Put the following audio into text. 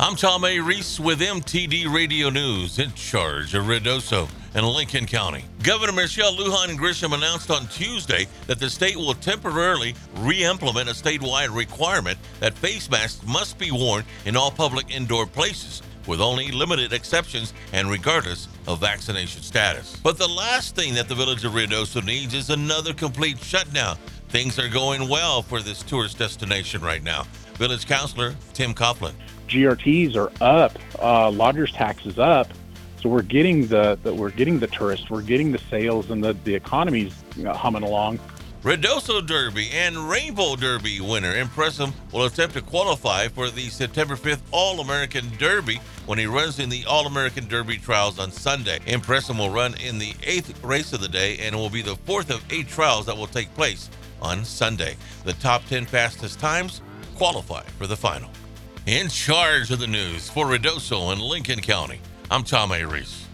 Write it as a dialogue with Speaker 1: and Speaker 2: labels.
Speaker 1: I'm Tom A. Reese with MTD Radio News, in charge of Ruidoso and Lincoln County. Governor Michelle Lujan Grisham announced on Tuesday that the state will temporarily re-implement a statewide requirement that face masks must be worn in all public indoor places, with only limited exceptions and regardless of vaccination status. But the last thing that the village of Ruidoso needs is another complete shutdown. Things are going well for this tourist destination right now. Village Councilor Tim Coughlin.
Speaker 2: GRTs are up, lodgers tax is up, so we're getting the tourists, we're getting the sales, and the economy's humming along.
Speaker 1: Ruidoso Derby and Rainbow Derby winner Impressum will attempt to qualify for the September 5th All-American Derby when he runs in the All-American Derby trials on Sunday. Impressum will run in the 8th race of the day and will be the 4th of 8 trials that will take place on Sunday. The top 10 fastest times qualify for the final. In charge of the news for Ruidoso and Lincoln County, I'm Tom A. Reese.